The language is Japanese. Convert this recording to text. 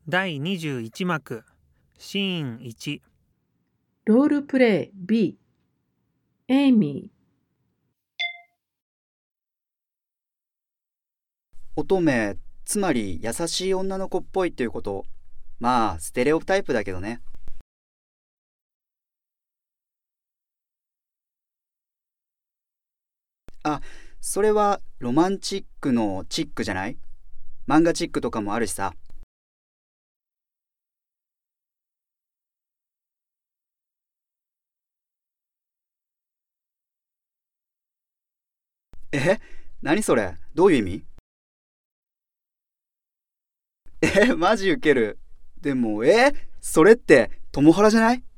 第21幕シーン1。 ロールプレイ B。 エイミ乙女、つまり優しい女の子っぽいっていうこと。まあステレオタイプだけどね。あ、それはロマンチックのチックじゃない？漫画チックとかもあるしさ。え、何それ？どういう意味？マジウケる。でも、それって、トモハラじゃない？